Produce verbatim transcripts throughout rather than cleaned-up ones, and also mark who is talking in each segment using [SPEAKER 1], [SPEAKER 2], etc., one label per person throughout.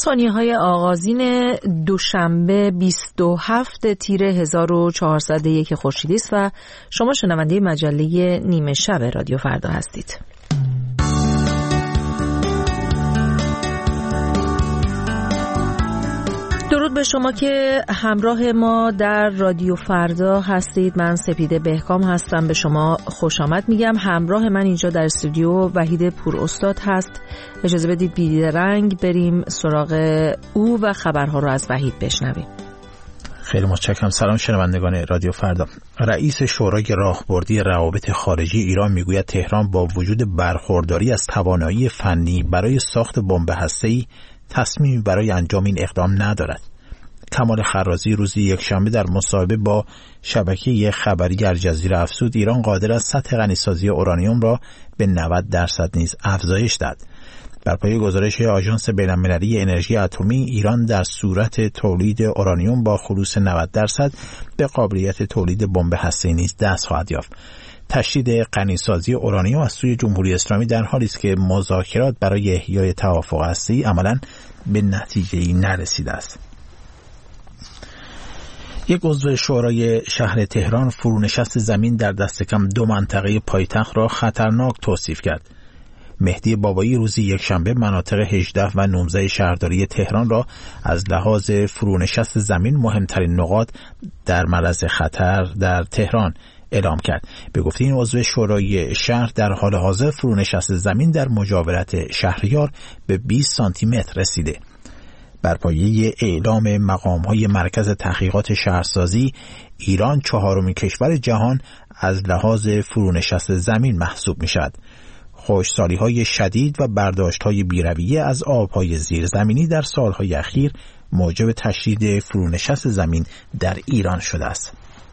[SPEAKER 1] ثانیه‌های آغازین دوشنبه بیست و هفتم تیر هزار و چهارصد و یک خورشیدی است و شما شنونده مجله نیمه شب رادیو فردا هستید. درود به شما که همراه ما در رادیو فردا هستید. من سپیده بهکام هستم، به شما خوش آمد میگم. همراه من اینجا در استودیو وحید پور استاد هست. اجازه بدید بیدرنگ بریم سراغ او و خبرها رو از وحید بشنویم.
[SPEAKER 2] خیلی متشکرم. سلام شنوندگان رادیو فردا. رئیس شورای راهبردی روابط خارجی ایران میگوید تهران با وجود برخورداری از توانایی فنی برای ساخت بمب هسته‌ای تصمیمی برای انجام این اقدام ندارد. کمال خرازی روز یکشنبه در مصاحبه با شبکه خبری الجزیره افزود ایران قادر است سطح غنیسازی اورانیوم را به نود درصد نیز افزایش دهد. بر پایه گزارش آژانس بین‌المللی انرژی اتمی، ایران در صورت تولید اورانیوم با خلوص نود درصد به قابلیت تولید بمب هسته‌ای نیز دست خواهد یافت. تشدید غنیسازی اورانیوم از سوی جمهوری اسلامی در حالی است که مذاکرات برای احیای توافق هسته‌ای عملاً به نتیجه‌ای نرسیده است. یک عضو شورای شهر تهران فرونشست زمین در دست کم دو منطقه پایتخت را خطرناک توصیف کرد. مهدی بابایی روز یکشنبه مناطق هجده و نوزده شهرداری تهران را از لحاظ فرونشست زمین مهمترین نقاط در معرض خطر در تهران اعلام کرد. به گفته این عضو شورای شهر در حال حاضر فرونشست زمین در مجاورت شهریار به بیست سانتی متر رسیده. بر پایه اعلام مقام‌های مرکز تحقیقات شهرسازی، ایران چهارمین کشور جهان از لحاظ فرونشست زمین محسوب می‌شود. خشکسالی‌های شدید و برداشت‌های بی‌رویه از آب‌های زیرزمینی در سال‌های اخیر موجب تشدید فرونشست زمین در ایران شده است.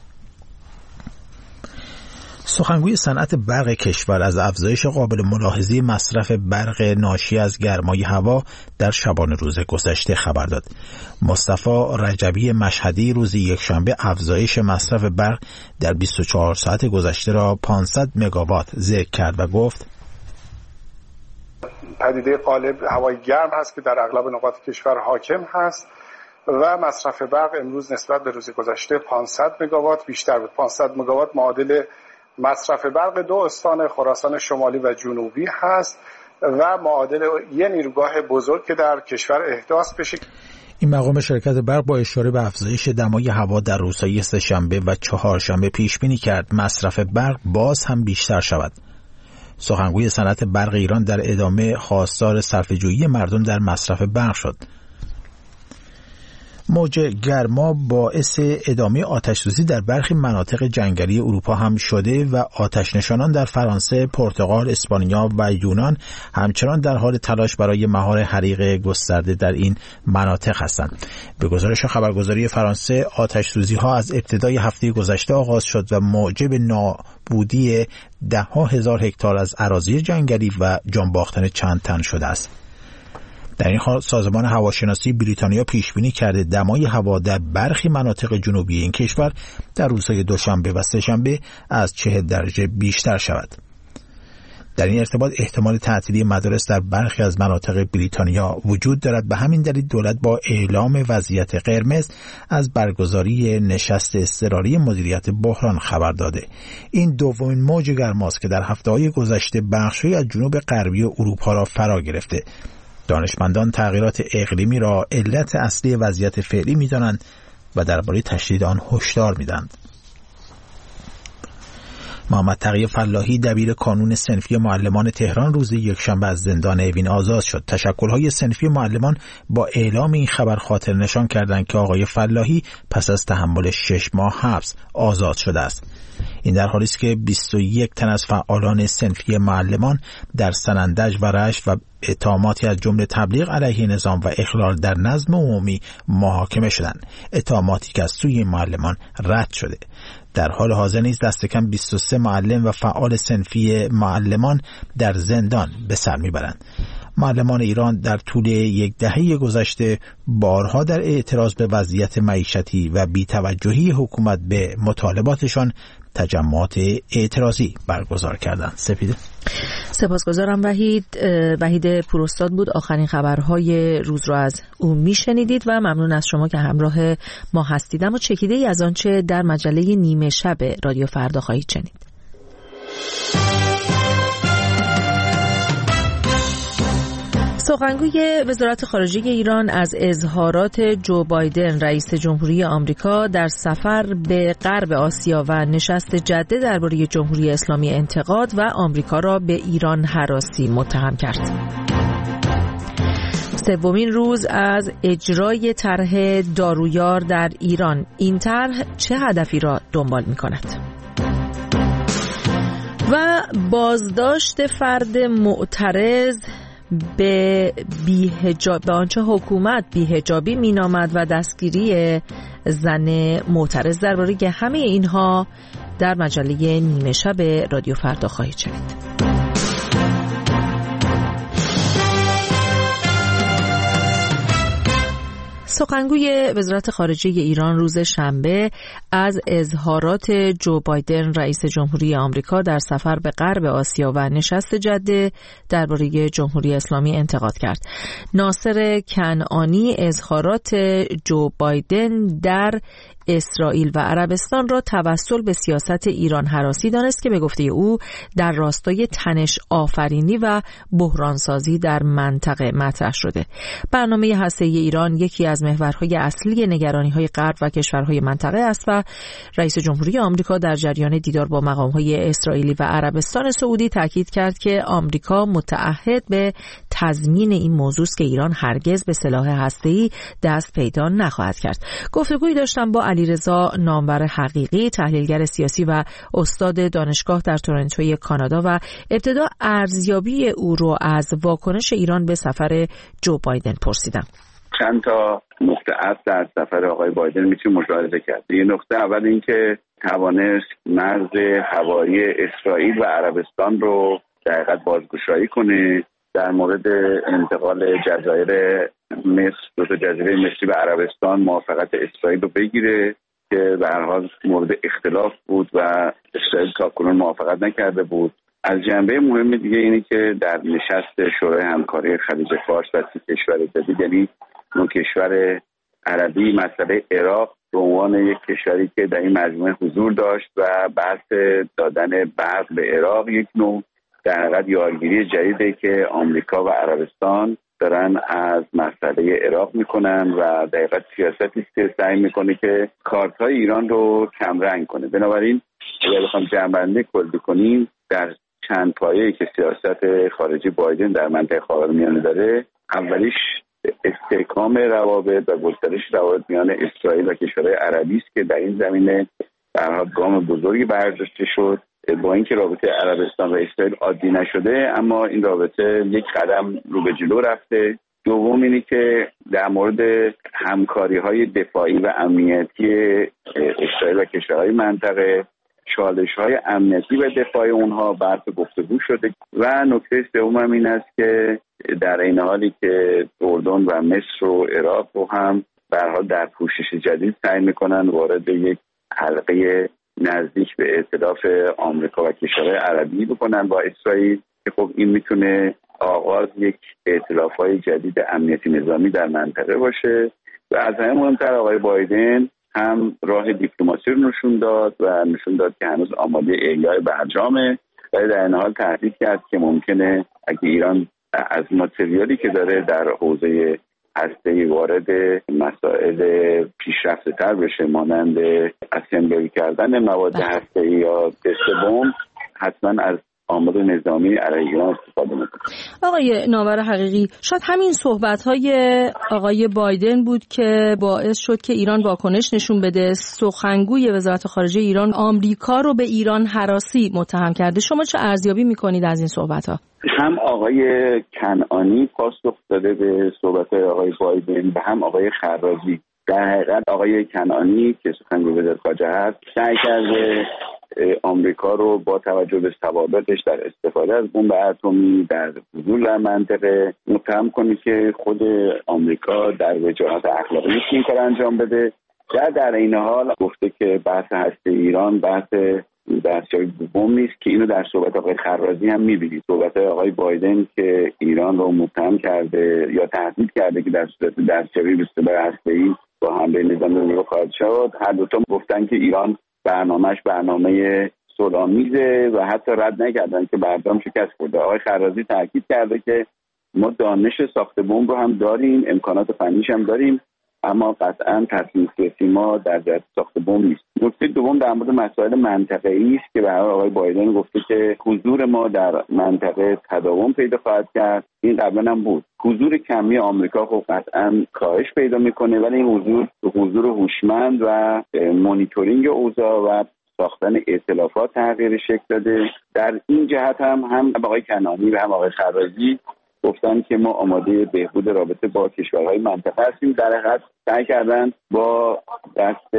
[SPEAKER 2] سخنگوی صنعت برق کشور از افزایش قابل ملاحظه مصرف برق ناشی از گرمای هوا در شبانه روز گذشته خبر داد. مصطفی رجبی مشهدی روز یکشنبه افزایش مصرف برق در بیست و چهار ساعت گذشته را پانصد مگاوات ذکر کرد و گفت
[SPEAKER 3] پدیده غالب هوای گرم هست که در اغلب نقاط کشور حاکم هست و مصرف برق امروز نسبت به روز گذشته پانصد مگاوات بیشتر بود. پانصد مگاوات معادل مصرف برق دو استان خراسان شمالی و جنوبی هست و معادل یه نیروگاه بزرگ که در کشور احداث بشه.
[SPEAKER 2] این مقام شرکت برق با اشاره به افزایش دمای هوا در روزهای سه‌شنبه و چهارشنبه پیش بینی کرد مصرف برق باز هم بیشتر شود. سخنگوی صنعت برق ایران در ادامه خواستار صرفه‌جویی مردم در مصرف برق شد. موج گرما باعث ادامه آتش‌سوزی در برخی مناطق جنگلی اروپا هم شده و آتش‌نشانان در فرانسه، پرتغال، اسپانیا و یونان همچنان در حال تلاش برای مهار حریق گسترده در این مناطق هستند. به گزارش خبرگزاری فرانسه، آتش‌سوزی‌ها از ابتدای هفته گذشته آغاز شد و موجب نابودی ده‌ها هزار هکتار از اراضی جنگلی و جان باختن چند تن شده است. در این حال سازمان هواشناسی بریتانیا پیش بینی کرده دمای هوا در برخی مناطق جنوبی این کشور در روزهای دوشنبه و سه‌شنبه از چهل درجه بیشتر شود. در این ارتباط احتمال تعطیلی مدارس در برخی از مناطق بریتانیا وجود دارد. به همین دلیل دولت با اعلام وضعیت قرمز از برگزاری نشست اضطراری مدیریت بحران خبر داده. این دومین موج گرماست که در هفته‌های گذشته بخش‌هایی از جنوب غربی اروپا را فرا گرفته. دانشمندان تغییرات اقلیمی را علت اصلی وضعیت فعلی می‌دانند و درباره تشدید آن هشدار می‌دهند. محمد تقی فلاحی دبیر کانون صنفی معلمان تهران روز یکشنبه از زندان اوین آزاد شد. تشکل‌های صنفی معلمان با اعلام این خبر خاطر نشان کردند که آقای فلاحی پس از تحمل شش ماه حبس آزاد شده است. این در حالی است که بیست و یک تن از فعالان صنفی معلمان در سنندج و رشت و اتهاماتی از جمله تبلیغ علیه نظام و اخلال در نظم عمومی محاکمه شدند. اتهاماتی که از سوی معلمان رد شده. در حال حاضر نیز دست کم بیست و سه معلم و فعال صنفی معلمان در زندان به سر میبرند. معلمان ایران در طول یک دهه گذشته بارها در اعتراض به وضعیت معیشتی و بی‌توجهی حکومت به مطالباتشان تجمعات اعتراضی برگزار کردند. سپیده
[SPEAKER 1] سپاسگزارم وحید. وحید پوراستاد بود. آخرین خبرهای روز رو از او میشنیدید و ممنون از شما که همراه ما هستید. اما چکیده ای از آنچه در مجله نیمه شب رادیو فردا خواهید شنید. سخنگوی وزارت خارجه ایران از اظهارات جو بایدن رئیس جمهوری آمریکا در سفر به غرب آسیا و نشست جده درباره جمهوری اسلامی انتقاد و آمریکا را به ایران هراسی متهم کرد. سومین روز از اجرای طرح دارویار در ایران، این طرح چه هدفی را دنبال می‌کند؟ و بازداشت فرد معترض به بی‌حجاب، به آنچه حکومت بی‌حجابی مینامد و دستگیری زن معترض. درباره همه اینها در مجله نیمه شب رادیو فردا خواهید شنید. سخنگوی وزارت خارجه ایران روز شنبه از اظهارات جو بایدن رئیس جمهوری آمریکا در سفر به غرب آسیا و نشست جده درباره جمهوری اسلامی انتقاد کرد. ناصر کنعانی اظهارات جو بایدن در اسرائیل و عربستان را توسل به سیاست ایران هراسی دانست که به گفته او در راستای تنش آفرینی و بحرانسازی در منطقه مطرح شده. برنامه هسته‌ای ایران یکی از محورهای اصلی نگرانی‌های غرب و کشورهای منطقه است و رئیس جمهوری آمریکا در جریان دیدار با مقام‌های اسرائیلی و عربستان سعودی تاکید کرد که آمریکا متعهد به تضمین این موضوع است که ایران هرگز به سلاح هسته‌ای دست پیدا نخواهد کرد. گفتگویی داشتم با علیرضا نامور حقیقی، تحلیلگر سیاسی و استاد دانشگاه در تورنتوی کانادا و ابتدا ارزیابی او رو از واکنش ایران به سفر جو بایدن پرسیدم.
[SPEAKER 4] چند تا نقطه اصل در سفر آقای بایدن میتونیم مشاهده کرد. یه نقطه اول این که توانست مرز هوایی اسرائیل و عربستان رو در حقیقت بازگشایی کنه. در مورد انتقال جزایر مصر، دو تا جزیره مصری به عربستان موافقت اسرائیل رو بگیره که به هر حال مورد اختلاف بود و اسرائیل تاکنون موافقت نکرده بود. از جنبه مهم دیگه اینه که در نشست شورای همکاری خلیج فارس و سی کشور جدید، یعنی اون کشور عربی، مسئله عراق به عنوان یک کشوری که در این مجموعه حضور داشت و بحث دادن برق به عراق یک نوع در حقیقت یارگیری جدیده که آمریکا و عربستان دارن از مسئله عراق میکنن و در حقیقت سیاستی است که سعی میکنه که کارت‌های ایران رو کمرنگ کنه. بنابراین اگر بخوام جمع‌بندی کلی کنیم، در چند پایه‌ای که سیاست خارجی بایدن در منطقه خاورمیانه داره، اولیش استحکام روابط و گسترش روابط میان اسرائیل و کشورهای عربی است که در این زمینه در حال گام بزرگی برداشته شد. با اینکه رابطه عربستان و اسرائیل عادی نشده، اما این رابطه یک قدم رو به جلو رفته. دوم اینه که در مورد همکاری‌های دفاعی و امنیتی اسرائیل و کشورهای منطقه، چالش‌های امنیتی و دفاعی اونها بحث گفتگو شده. و نکته سوم هم این است که در این حالی که اردن و مصر و عراق رو هم به هر حال در پوشش جدید سعی می‌کنن وارد یک حلقه نزدیک به ائتلاف آمریکا و کشورهای عربی بکنن با اسرائیل، که خب این میتونه آغاز یک ائتلاف‌های جدید امنیتی نظامی در منطقه باشه. و از همه مهمتر آقای بایدن هم راه دیپلماسی رو نشون داد و نشون داد که هنوز آماده احیای برجامه، ولی در این حال تهدید کرد که ممکنه اگه ایران از ماتریالی که داره در حوزه هسته‌ای وارد مسائل پیشرفته تر بشه، مانند اسمبلی کردن مواد هسته‌ای یا تست بمب، حتما از آماده نظامی علیه ایران استفاده میکنه.
[SPEAKER 5] آقای ناور حقیقی، شاید همین صحبت‌های آقای بایدن بود که باعث شد که ایران واکنش نشون بده. سخنگوی وزارت خارجه ایران آمریکا رو به ایران هراسی متهم کرده. شما چه ارزیابی میکنید از این صحبت‌ها؟
[SPEAKER 4] هم آقای کنعانی پاسخ داده به صحبت‌های آقای بایدن و هم آقای خرازی. در حقیقت آقای کنعانی که سخنگوی وزارت خارجه هست سعی کرده آمریکا رو با توجه به ثوابتش در استفاده از بمب اتمی در حضور در منطقه متهم کنه که خود آمریکا در وجاهت اخلاقی این کار انجام بده. در در این حال گفته که بحث هسته ایران بحث دستیابی دوم نیست که اینو در صحبت آقای خرازی هم می‌بینید. صحبت آقای بایدن که ایران رو متهم کرده یا تهدید کرده که در صورت دستیابی به سلاح هسته‌ای با حمله نظامی رو خواهد شد. هر دو تا گفتن که ایران برنامه‌اش برنامه صلح‌آمیزه و حتی رد نکردن که برجام شکست خورده. آقای خرازی تاکید کرده که ما دانش ساخت بمب رو هم داریم، امکانات فنیش هم داریم، اما قطعاً تصمیم سیاسی ما در جهت ساخت بمب نیست. نکته دوم در مورد مسائل منطقه‌ای است که به هر حال آقای بایدن گفته که حضور ما در منطقه تداوم پیدا خواهد کرد. این قبلا هم بود. حضور کمی آمریکا خب قطعاً کاهش پیدا میکنه، ولی این حضور حضور هوشمند و مانیتورینگ اوضاع و ساختن ائتلافات تغییر شکل داده. در این جهت هم هم آقای کنعانی و هم آقای خرازی گفتن که ما آماده بهبود رابطه با کشورهای منطقه هستیم. در حقیقت سعی کردن با دست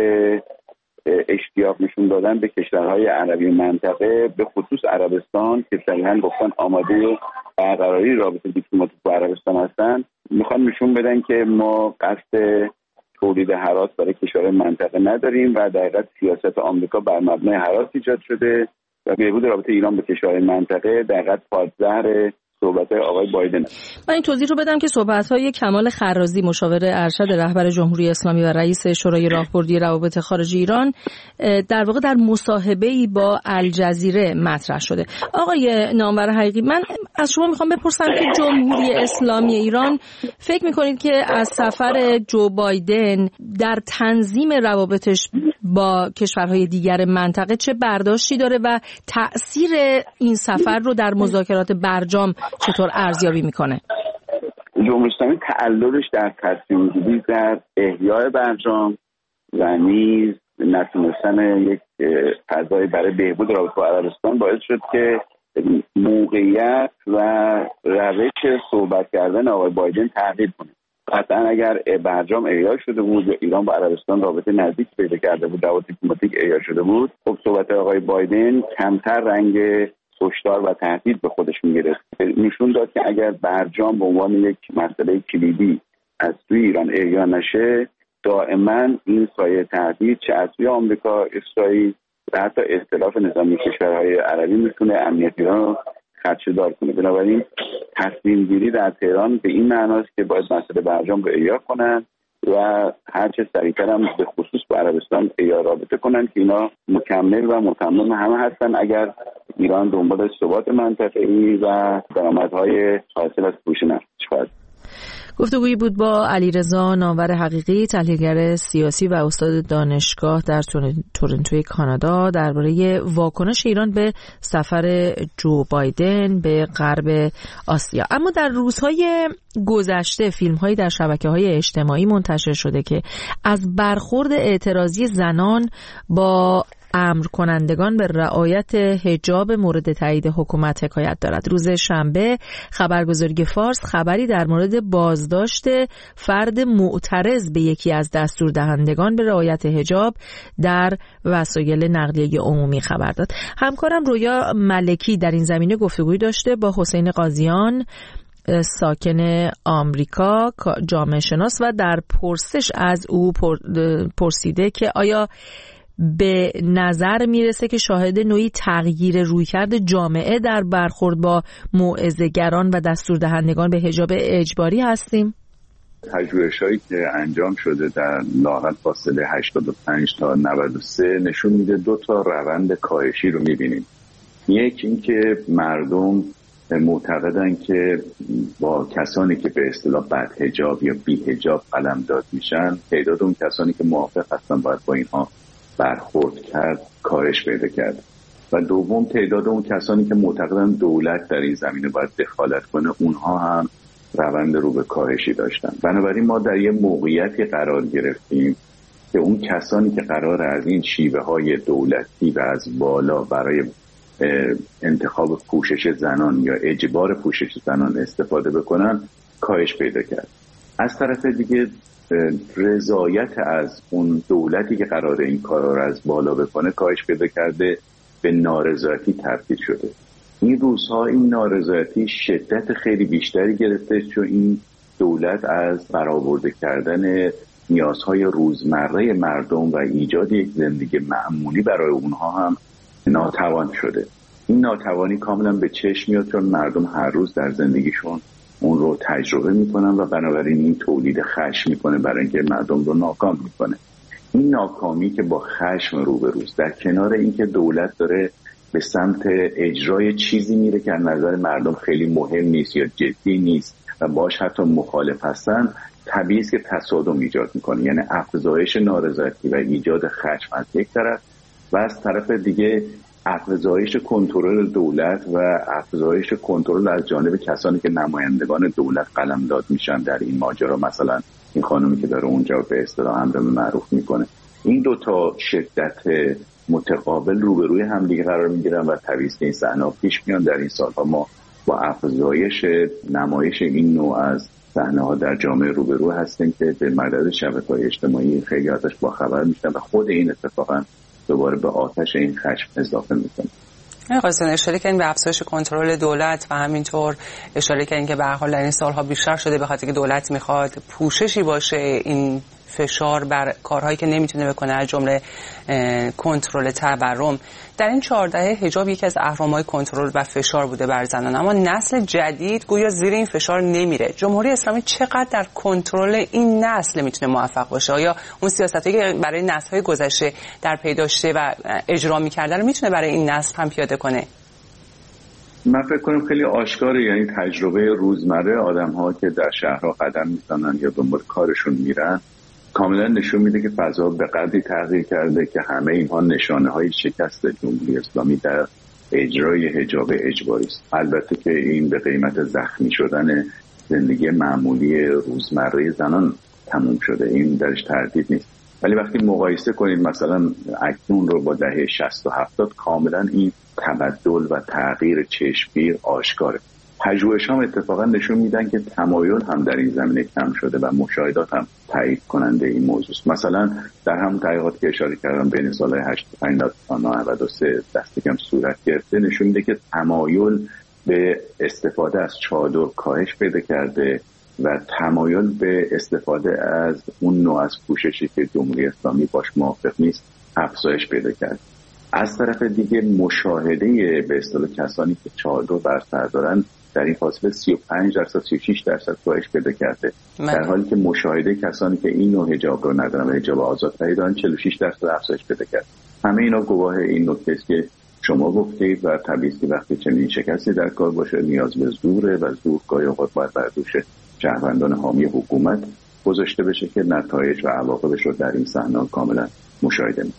[SPEAKER 4] اشتیاق نشون دادن به کشورهای عربی منطقه، به خصوص عربستان که صریحا گفتن آماده برقراری رابطه دیپلماتیک با عربستان هستن، میخوان نشون بدن که ما قصد تولید هراس برای کشورهای منطقه نداریم و در حقیقت سیاست آمریکا بر مبنای هراس ایجاد شده و بهبود رابطه ایران با کشورهای منطقه در حقیقت پادزهر صحبت‌های آقای بایدن.
[SPEAKER 5] من این توضیح رو بدم که صحبت‌های کمال خرازی مشاور ارشد رهبر جمهوری اسلامی و رئیس شورای راهبردی روابط خارجی ایران در واقع در مصاحبه‌ای با الجزیره مطرح شده. آقای نامور حقیقی، من از شما میخوام بپرسم که جمهوری اسلامی ایران فکر می‌کنید که از سفر جو بایدن در تنظیم روابطش با کشورهای دیگر منطقه چه برداشتی داره و تأثیر این سفر رو در مذاکرات برجام چطور ارزیابی میکنه؟
[SPEAKER 4] جمهوری اسلامی تعللش در تصمیم گیری در احیای برجام و نیز نتونستن یک فضای برای بهبود رابطه با عربستان باعث شد که موقعیت و روش صحبت کردن آقای بایدن تغییر کنه. قطعا اگر برجام احیا شده بود یا ایران با عربستان رابطه نزدیک پیدا کرده بود، روابط دیپلماتیک احیا شده بود، خب صحبت آقای بایدن کمتر رنگ هشدار و تهدید به خودش میگرفت. نشون داد که اگر برجام به عنوان یک مسئله کلیدی از توی ایران احیا نشه، دائما این سایه تهدید چه از توی آمریکا، اسرائیل و حتی اختلاف نظامی کشورهای عربی میتونه امنیت ایران رو خدشه‌دار کنه. بنابراین تصمیم گیری در تهران به این معناست که باید مسئله برجام رو احیا کنن و هر چه سریعتر هم به خصوص با عربستان احیا رابطه کنن که اینا مکمل و متمم همه هستن اگر ایران دنبال ثبات منطقه‌ای و درآمدهای حاصل از فروش نفت باشد.
[SPEAKER 1] گفتگویی بود با علیرضا نامور حقیقی، تحلیلگر سیاسی و استاد دانشگاه در تورنتوی کانادا، درباره واکنش ایران به سفر جو بایدن به غرب آسیا. اما در روزهای گذشته فیلم‌هایی در شبکه‌های اجتماعی منتشر شده که از برخورد اعتراضی زنان با امر کنندگان به رعایت حجاب مورد تایید حکومت حکایت دارد. روز شنبه خبرگزاری فارس خبری در مورد بازداشت فرد معترض به یکی از دستوردهندگان به رعایت حجاب در وسایل نقلیه عمومی خبر داد. همکارم رویا ملکی در این زمینه گفتگوی داشته با حسین قاضیان، ساکن آمریکا، جامعه شناس، و در پرسش از او پرسیده که آیا به نظر میرسه که شاهد نوعی تغییر رویکرد جامعه در برخورد با موعظه‌گران و دستوردهندگان به حجاب اجباری هستیم؟
[SPEAKER 4] پژوهش‌هایی که انجام شده در لااقل فاصله هشتاد و پنج تا نود و سه نشون میده دو تا روند کاهشی رو میبینیم. یک این که مردم معتقدن که با کسانی که به اصطلاح بدحجاب یا بی‌حجاب قلمداد میشن، تعداد اون کسانی که موافق هستن باید با اینها برخورد کرد کاهش پیدا کرد. و دوم تعداد اون کسانی که معتقدن دولت در این زمینه باید دخالت کنه، اونها هم روند رو به کاهشی داشتن. بنابراین ما در یه موقعیتی قرار گرفتیم که اون کسانی که قرار از این شیوه های دولتی و از بالا برای انتخاب پوشش زنان یا اجبار پوشش زنان استفاده بکنن کاهش پیدا کرد. از طرف دیگه رضایت از اون دولتی که قراره این کارا رو از بالا بکنه کاهش پیدا کرده، به نارضایتی تبدیل شده. این روزها این نارضایتی شدت خیلی بیشتری گرفته، چون این دولت از برآورده کردن نیازهای روزمره مردم و ایجاد یک زندگی معمولی برای اونها هم ناتوان شده. این ناتوانی کاملا به چشم میاد چون مردم هر روز در زندگیشون اون رو تجربه میکنن و بنابراین این تولید خشم میکنه برای اینکه مردم رو ناکام میکنه. این ناکامی که با خشم روبروست، در کنار اینکه دولت داره به سمت اجرای چیزی میره که از نظر مردم خیلی مهم نیست یا جدی نیست و باش حتی مخالف هستن، طبیعی است که تصادم ایجاد میکنه. یعنی افزایش نارضایتی و ایجاد خشم از یک طرف و از طرف دیگه افزایش کنترل دولت و افزایش کنترل از جانب کسانی که نمایندگان دولت قلمداد میشن در این ماجرا. مثلا این خانومی که داره اونجا به اصطلاح امر معروف میکنه. این دو تا شدت متقابل روبروی هم دیگه قرار میگیرن و طبیعی است که این صحنه‌ها پیش میان. در این سالها ما با افزایش نمایش این نوع از صحنه‌ها در جامعه روبرو هستیم که به مدد شبکه‌های اجتماعی خیلی ازش باخبر میشن و خود این اتفاقا دوباره به آتش این خشم اضافه میکنه.
[SPEAKER 6] آقایان اشاره کردین به افزایش کنترل دولت و همینطور اشاره کردین که به هر حال در این سالها بیشتر شده به خاطر که دولت میخواد پوششی باشه این فشار بر کارهایی که نمیتونه بکنه، از جمله کنترل تورم. در این چهار دهه حجاب یکی از اهرم‌های کنترل و فشار بوده بر زنان، اما نسل جدید گویا زیر این فشار نمیره. جمهوری اسلامی چقدر در کنترل این نسل میتونه موفق باشه؟ آیا اون سیاستایی که برای نسل‌های گذشته در پی داشته و اجرا می‌کرده رو میتونه برای این نسل هم پیاده کنه؟
[SPEAKER 4] من فکر کنم خیلی آشکاره. یعنی تجربه روزمره آدم‌ها که در شهرها قدم می‌زنن یا دنبال کارشون میرن کاملا نشون میده که فضا به قدری تغییر کرده که همه اینها نشانه‌های شکست جمهوری اسلامی در اجرای حجاب اجباری است. البته که این به قیمت زخمی شدن زندگی معمولی روزمره زنان تموم شده، این درش تردید نیست. ولی وقتی مقایسه کنید مثلا اکنون رو با دهه شصت و هفتاد، کاملا این تبدل و تغییر چشمگیر آشکاره. پژوهش هم اتفاقا نشون میدن که تمایل هم در این زمینه کم شده و مشاهدات هم تایید کننده این موضوع. مثلا در همون تحقیقاتی که اشاره کردم بین سالهای هشتاد و پنج تا نود و سه دست کم صورت گرفته، نشون میده که تمایل به استفاده از چادر کاهش پیدا کرده و تمایل به استفاده از اون نوع از پوششی که جمهوری اسلامی باش موافق نیست افزایش پیدا کرده. از طرف دیگه مشاهده به اصطلاح کسانی که چادر بر سر دارن در این فاصله سی و پنج درصد سی و شش درصد کاهش پیدا کرده، در حالی که مشاهده کسانی که این نوع حجاب رو ندارن و حجاب آزادتری دارن چهل و شش درصد افزایش پیدا کرده. همه اینا گواه این نکته است که شما گفتید و طبیعی است که وقتی چنین شکستی در کار باشه نیاز به زوره و زور گاهی اوقات باید بر دوش شهروندان حامی حکومت گذاشته بشه که نتایج و عواقبش رو در این صحنه کاملا مشاهده می‌کنید.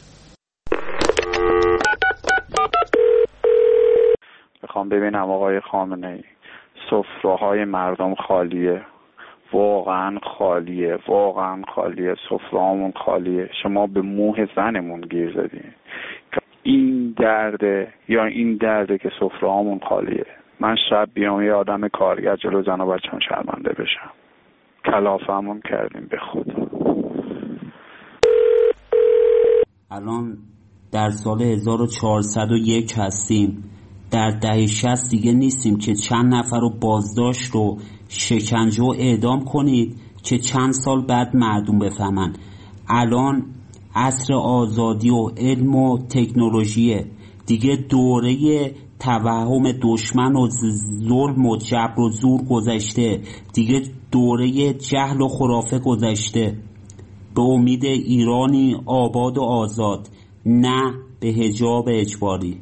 [SPEAKER 7] میخوام ببینم آقای خامنه‌ای، سفره‌های مردم خالیه، واقعا خالیه، واقعا خالیه، سفره‌هامون خالیه. شما به موه زنمون گیر زدین. این درده یا این درده که سفره‌هامون خالیه. من شب بیام یه آدم کارگر جلو زن و بچه‌م شرمنده بشم. کلافه‌مون کردیم به خدا.
[SPEAKER 8] الان در سال هزار و چهارصد و یک هستیم. در دهه شصت دیگه نیستیم که چند نفر رو بازداشت رو شکنجه و اعدام کنید که چند سال بعد مردم بفهمن. الان عصر آزادی و علم و تکنولوژیه، دیگه دوره توهم دشمن و ظلم و جبر و زور گذشته، دیگه دوره جهل و خرافه گذشته. به امید ایرانی آباد و آزاد، نه به حجاب اجباری.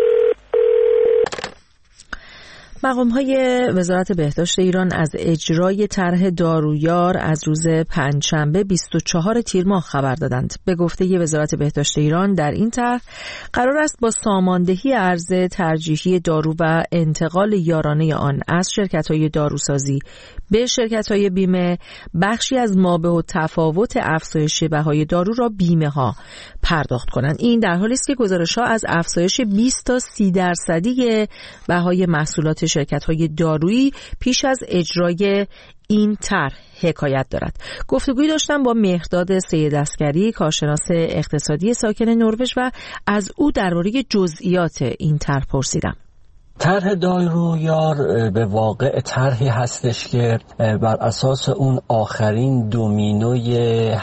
[SPEAKER 1] مقام‌های وزارت بهداشت ایران از اجرای طرح دارویار از روز پنجشنبه بیست و چهارم تیر ماه خبر دادند. به گفته وزارت بهداشت ایران در این طرح قرار است با ساماندهی عرضه ترجیحی دارو و انتقال یارانه آن از شرکت‌های داروسازی به شرکت‌های بیمه بخشی از مابع و تفاوت افزایش بهای دارو را بیمه‌ها پرداخت کنند. این در حالی است که گزارش‌ها از افزایش بیست تا سی درصدی بهای محصولات شرکت‌های دارویی پیش از اجرای این طرح حکایت دارد. گفتگویی داشتم با مهرداد سید عسکری، کارشناس اقتصادی ساکن نروژ و از او درباره جزئیات این طرح پرسیدم.
[SPEAKER 9] طرح دارویار به واقع طرحی هستش که بر اساس اون آخرین دومینوی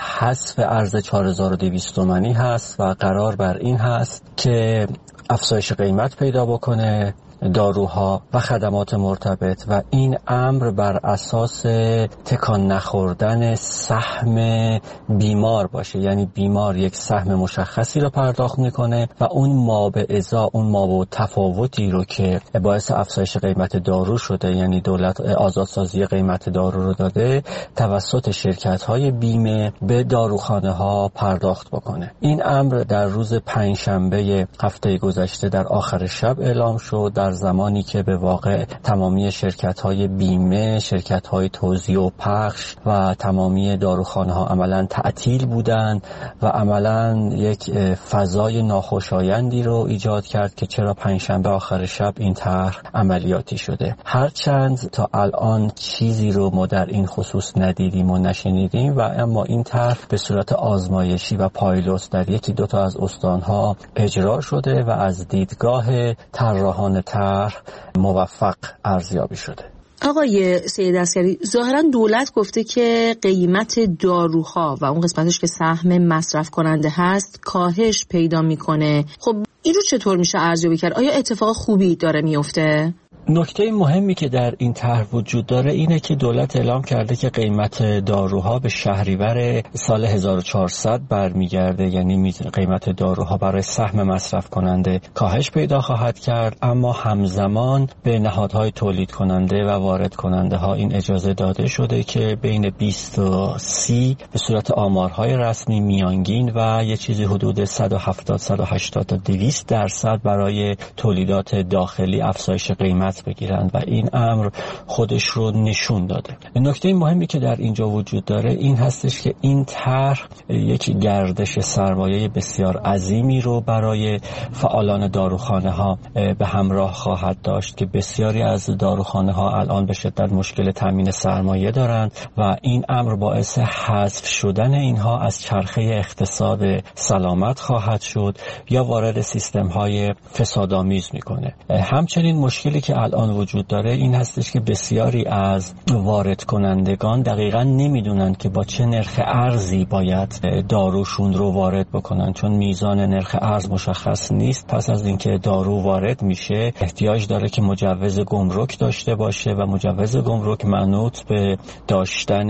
[SPEAKER 9] حذف ارز چهار هزار و دویست تومانی هست و قرار بر این هست که افزایش قیمت پیدا بکنه داروها و خدمات مرتبط و این امر بر اساس تکان نخوردن سهم بیمار باشه. یعنی بیمار یک سهم مشخصی رو پرداخت میکنه و اون ما به ازا اون ما به تفاوتی رو که باعث افزایش قیمت دارو شده، یعنی دولت آزادسازی قیمت دارو رو داده، توسط شرکت های بیمه به داروخانه ها پرداخت بکنه. این امر در روز پنجشنبه هفته گذشته در آخر شب اعلام شد، در زمانی که به واقع تمامی شرکت‌های بیمه، شرکت‌های توزیع و پخش و تمامی داروخانه‌ها عملاً تعطیل بودند و عملاً یک فضای ناخوشایندی رو ایجاد کرد که چرا پنجشنبه آخر شب این طرح عملیاتی شده. هرچند تا الان چیزی رو ما در این خصوص ندیدیم و نشنیدیم و اما این طرح به صورت آزمایشی و پایلوت در یکی دو تا از استان‌ها اجرا شده و از دیدگاه طراحان طرح موفق ارزیابی شده.
[SPEAKER 1] آقای سید عسکری، ظاهرا دولت گفته که قیمت داروها و اون قسمتش که سهم مصرف کننده هست کاهش پیدا میکنه. خب این رو چطور میشه ارزیابی کرد؟ آیا اتفاق خوبی داره میفته؟
[SPEAKER 9] نکته مهمی که در این طرح وجود داره اینه که دولت اعلام کرده که قیمت داروها به شهریور سال هزار و چهارصد برمیگرده، یعنی قیمت داروها برای سهم مصرف کننده کاهش پیدا خواهد کرد، اما همزمان به نهادهای تولید کننده و وارد کننده ها این اجازه داده شده که بین بیست و سی به صورت آمارهای رسمی میانگین و یه چیزی حدود صد و هفتاد صد و هشتاد تا دویست درصد برای تولیدات داخلی افزایش قیمت بگیرند و این امر خودش رو نشون داده. نکته مهمی که در اینجا وجود داره این هستش که این طرح یک گردش سرمایه بسیار عظیمی رو برای فعالان داروخانه ها به همراه خواهد داشت که بسیاری از داروخانه ها الان به شدت مشکل تامین سرمایه دارند و این امر باعث حذف شدن اینها از چرخه اقتصاد سلامت خواهد شد یا وارد سیستم های فسادآمیز میکنه. همچنین مشکلی که الان وجود داره این هستش که بسیاری از وارد کنندگان دقیقاً نمیدونن که با چه نرخ ارزی باید داروشون رو وارد بکنن، چون میزان نرخ ارز مشخص نیست. پس از اینکه دارو وارد میشه احتیاج داره که مجوز گمرک داشته باشه و مجوز گمرک منوط به داشتن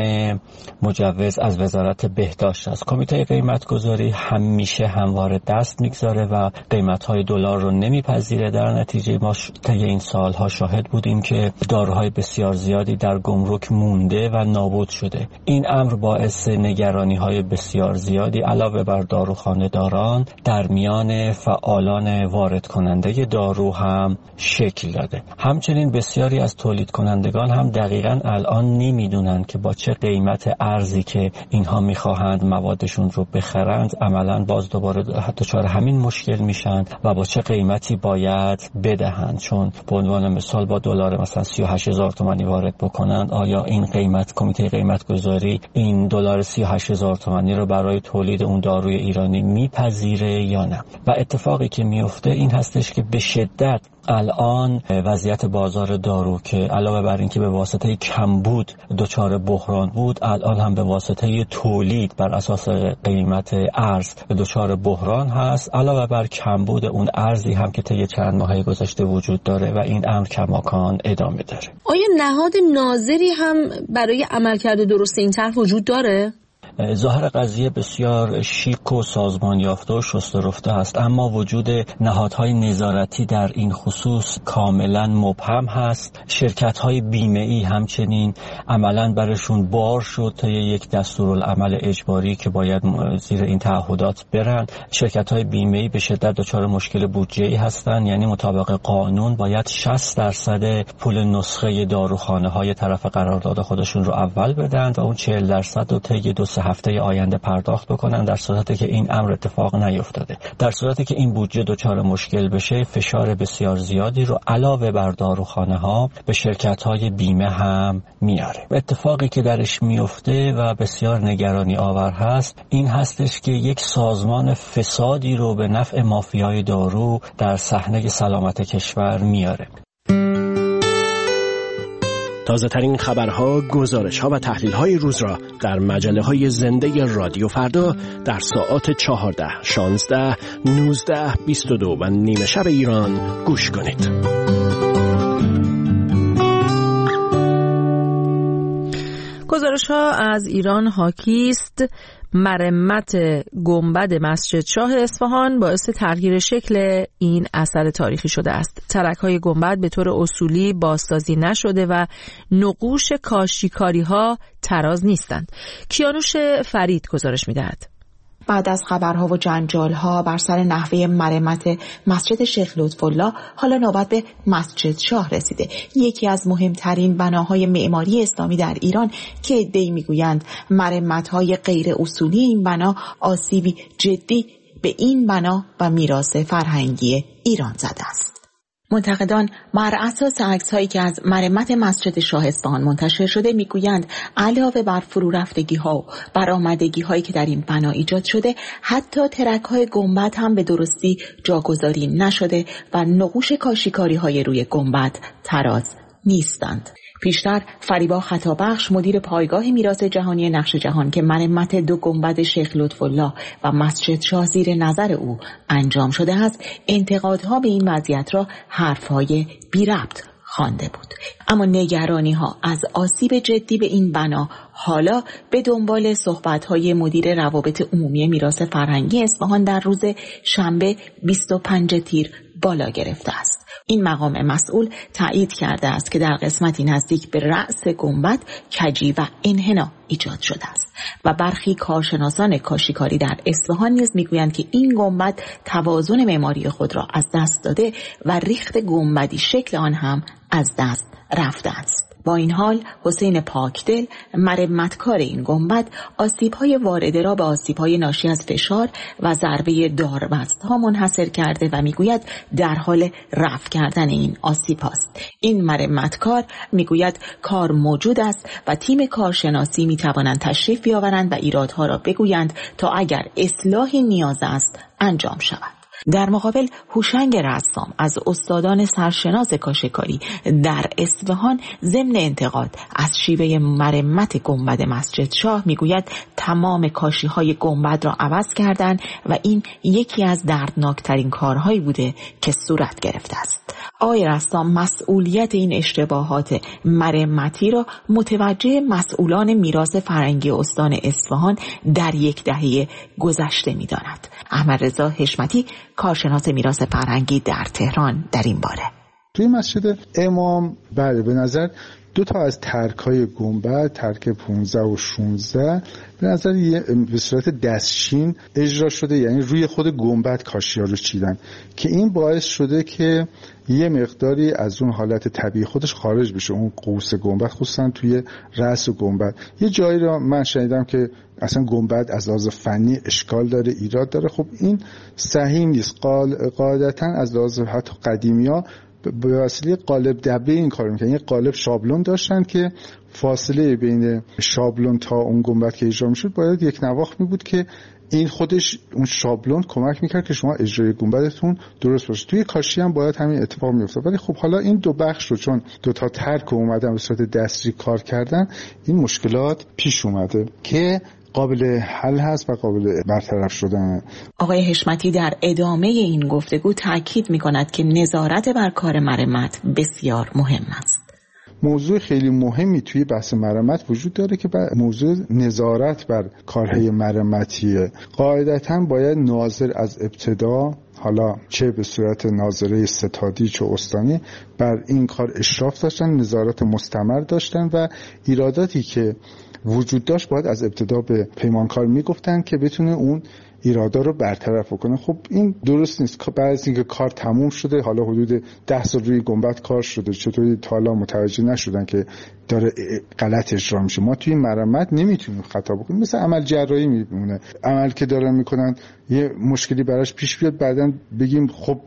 [SPEAKER 9] مجوز از وزارت بهداشت است. کمیته قیمت گذاری همیشه همواره دست میگذاره و قیمت‌های دلار رو نمیپذیره. در نتیجه ما طی این سالها شاهد بودیم که داروهای بسیار زیادی در گمرک مونده و نابود شده. این امر باعث نگرانی‌های بسیار زیادی علاوه بر داروخانه داران در میان فعالان وارد کننده دارو هم شکل داده. همچنین بسیاری از تولید کنندگان هم دقیقاً الان نمیدونن که با چه قیمت ارزی که اینها میخواهند موادشون رو بخرند عملاً باز دوباره دچار همین مشکل میشن و با چه قیمتی باید بدهند، چون به عنوان مثال با دلار مثلا سی و هشت هزار تومانی وارد بکنند، آیا این قیمت کمیته قیمت گذاری این دلار سی و هشت هزار تومانی رو برای تولید اون داروی ایرانی میپذیره یا نه؟ و اتفاقی که میفته این هستش که به شدت الان وضعیت بازار دارو که علاوه بر این که به واسطه کمبود دچار بحران بود، الان هم به واسطه تولید بر اساس قیمت ارز دچار بحران هست، علاوه بر کمبود اون ارزی هم که طی چند ماه گذشته وجود داره و این امر کماکان ادامه داره.
[SPEAKER 1] آیا نهاد ناظری هم برای عملکرد درست این طرح وجود داره؟
[SPEAKER 9] ظاهر قضیه بسیار شیک و سازمان یافته و شسته رفته است، اما وجود نهادهای نظارتی در این خصوص کاملا مبهم هست. شرکت‌های بیمه‌ای همچنین عملاً برشون بار شد تا یک دستورالعمل اجباری که باید زیر این تعهدات برن. شرکت‌های بیمه‌ای به شدت دچار مشکل بودجه‌ای هستند، یعنی مطابق قانون باید شصت درصد پول نسخه داروخانه‌های طرف قرارداد خودشون رو اول بدن و اون چهل درصد رو طی دو سه هفته آینده پرداخت بکنن، در صورتی که این امر اتفاق نیفتاده. در صورتی که این بودجه دچار مشکل بشه، فشار بسیار زیادی رو علاوه بر داروخانه ها به شرکت های بیمه هم میاره. اتفاقی که درش میفته و بسیار نگرانی آور هست این هستش که یک سازمان فسادی رو به نفع مافیای دارو در صحنه سلامت کشور میاره.
[SPEAKER 10] تازه ترین خبرها، گزارش‌ها و تحلیل‌های روز را در مجله‌های زنده رادیو فردا در ساعات چهارده، شانزده، نوزده، بیست و دو و نیمه شب ایران گوش کنید.
[SPEAKER 1] گزارش‌ها از ایران حاکی است. مرمت گنبد مسجد شاه اصفهان باعث تغییر شکل این اثر تاریخی شده است. ترک‌های گنبد به طور اصولی بازسازی نشده و نقوش کاشیکاری‌ها طراز نیستند. کیانوش فرید گزارش می‌دهد.
[SPEAKER 11] بعد از خبرها و جنجال‌ها بر سر نحوه مرمت مسجد شیخ لطف‌الله، حالا نوبت به مسجد شاه رسیده. یکی از مهمترین بناهای معماری اسلامی در ایران که عده‌ای می‌گویند مرمت‌های غیر اصولی این بنا آسیبی جدی به این بنا و میراث فرهنگی ایران زده است. منتقدان بر اساس عکس‌هایی که از مرمت مسجد شاه اصفهان منتشر شده میگویند علاوه بر فرو رفتگی‌ها و برآمدگی‌هایی که در این بنا ایجاد شده، حتی ترک‌های گنبد هم به درستی جاگذاری نشده و نقوش کاشیکاری‌های روی گنبد طراز نیستند. پیشتر فریبا خطابخش مدیر پایگاه میراث جهانی نقش جهان که مرمت دو گنبد شیخ لطف‌الله و مسجد شاه زیر نظر او انجام شده است، انتقادها به این وضعیت را حرفهای بی ربط خوانده بود. اما نگرانی ها از آسیب جدی به این بنا حالا به دنبال صحبت‌های مدیر روابط عمومی میراث فرهنگی اصفهان در روز شنبه بیست و پنجم تیر بالا گرفته است. این مقام مسئول تایید کرده است که در قسمتی نزدیک به رأس گنبد کجی و انحنا ایجاد شده است و برخی کارشناسان کاشیکاری در اصفهان نیز میگویند که این گنبد توازن معماری خود را از دست داده و ریخت گنبدی شکل آن هم از دست رفته است. با این حال حسین پاکدل، مرمتکار این گنبد، آسیب‌های وارده را به آسیب‌های ناشی از فشار و ضربه داربست‌ها منحصر کرده و میگوید در حال رفع کردن این آسیب است. این مرمتکار میگوید کار موجود است و تیم کارشناسی میتوانند تشریف بیاورند و ایرادها را بگویند تا اگر اصلاحی نیاز است انجام شود. در مقابل هوشنگ رسام از استادان سرشناس کاشیکاری در اصفهان ضمن انتقاد از شیوه مرمت گنبد مسجد شاه میگوید تمام کاشی‌های گنبد را عوض کردند و این یکی از دردناکترین کارهایی بوده که صورت گرفته است. آقای رسام مسئولیت این اشتباهات مرمتی را متوجه مسئولان میراث فرهنگی استان اصفهان در یک دهه گذشته می‌داند. احمد رضا حشمتی کارشناس میراث فرهنگی در تهران در این باره:
[SPEAKER 12] توی مسجد امام بله به نظر دو تا از ترک‌های گنبد، ترک پانزده و شانزده، به نظر به صورت دستچین اجرا شده، یعنی روی خود گنبد کاشی‌ها رو چیدن که این باعث شده که یه مقداری از اون حالت طبیعی خودش خارج بشه، اون قوس گنبد خصوصا توی رأس گنبد. یه جایی رو من شنیدم که اصلا گنبد از لحاظ فنی اشکال داره، ایراد داره. خب این صحیح نیست. قاعدتاً از لحاظ حتی قدیمی‌ها به وسیله قالب دبه این کارو میکنن. یه قالب شابلون داشتن که فاصله بین شابلون تا اون گنبد که اجرا میشد باید یک نواخت می بود که این خودش اون شابلون کمک میکرد که شما اجرای گنبدتون درست باشه. توی کاشی هم باید همین اتفاق میافتاد. ولی خب حالا این دو بخش رو چون دو تا ترک اومدن به صورت دستی کار کردن، این مشکلات پیش اومده که قابل حل هست و قابل برطرف شدن.
[SPEAKER 11] آقای حشمتی در ادامه این گفتگو تاکید می‌کند که نظارت بر کار مرمت بسیار مهم است.
[SPEAKER 12] موضوع خیلی مهمی توی بحث مرمت وجود داره که موضوع نظارت بر کارهای مرمتیه. قاعدتاً باید ناظر از ابتدا، حالا چه به صورت ناظره ستادی چه استانی، بر این کار اشراف داشتن، نظارت مستمر داشتن و ایراداتی که وجود داشت باید از ابتدا به پیمانکار میگفتن که بتونه اون ایرادا رو برطرف کنه. خب این درست نیست. بعد از اینکه کار تموم شده، حالا حدود ده سال روی گنبد کار شده، چطوری تا حالا متوجه نشدن که داره غلط اجرا میشه؟ ما توی مرمت نمیتونیم خطا بکنیم. مثل عمل جراحی میمونه، عمل که دارن میکنن یه مشکلی براش پیش بیاد، بعدن بگیم خب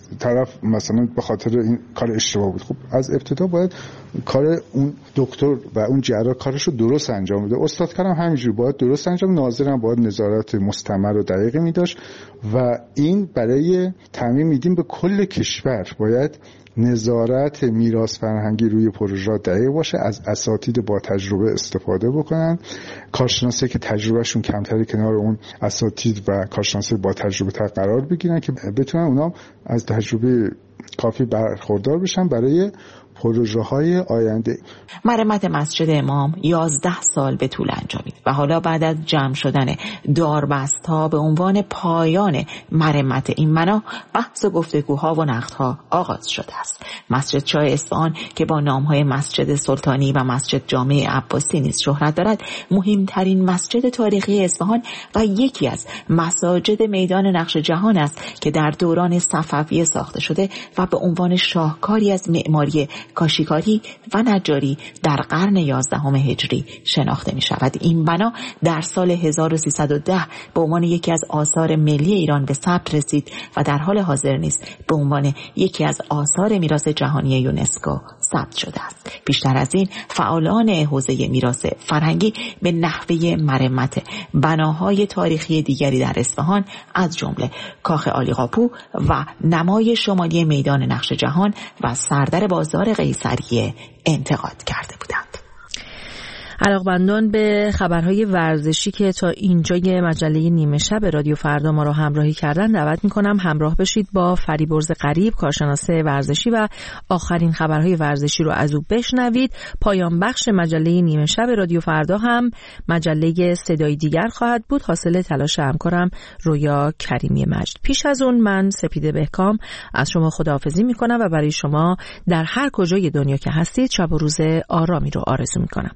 [SPEAKER 12] طرف مثلا به خاطر این کار اشتباه بود. خب از ابتدا باید کار اون دکتر و اون جراح کارش رو درست انجام بده. استاد کارم همینجوری باید درست انجام، ناظرم باید نظارت مستمر و دقیقی می داشت و این برای تعمیم میدیم به کل کشور باید نظارت میراث فرهنگی روی پروژه دقیق باشه، از اساتید با تجربه استفاده بکنن، کارشناسی که تجربهشون کمتره کنار اون اساتید و کارشناسی با تجربه تر قرار بگیرن که بتونن اونا از تجربه کافی برخوردار بشن برای پروژه های آینده.
[SPEAKER 11] مرمت مسجد امام یازده سال به طول انجامید و حالا بعد از جمع شدن داربست ها به عنوان پایان مرمت این بنا بحث و گفتگوها و نقدها آغاز شده است. مسجد شاه اصفهان که با نام های مسجد سلطانی و مسجد جامع عباسی نیز شهرت دارد، مهمترین مسجد تاریخی اصفهان و یکی از مساجد میدان نقش جهان است که در دوران صفویه ساخته شده و به عنوان شاهکاری از معماری کاشیکاری و نجاری در قرن یازدهم هجری شناخته می شود. این بنا در سال هزار و سیصد و ده به عنوان یکی از آثار ملی ایران به ثبت رسید و در حال حاضر نیز به عنوان یکی از آثار میراث جهانی یونسکو ثبت شده است. بیشتر از این، فعالان حوزه میراث فرهنگی به نحوه مرمت بناهای تاریخی دیگری در اصفهان از جمله کاخ عالیقاپو و نمای شمالی میدان نقش جهان و سردر بازار قیصریه انتقاد کرده بودند.
[SPEAKER 1] علاقمندان به خبرهای ورزشی که تا اینجای مجله نیمه شب رادیو فردا ما را همراهی کردن دعوت میکنم همراه بشید با فریبرز قریب، کارشناس ورزشی، و آخرین خبرهای ورزشی رو از او بشنوید. پایان بخش مجله نیمه شب رادیو فردا هم مجله صدای دیگر خواهد بود، حاصل تلاش همکارم رویا کریمی مجد. پیش از اون من سپیده بهکام از شما خداحافظی میکنم و برای شما در هر کجای دنیا که هستید شب و روز آرامی رو آرزو میکنم.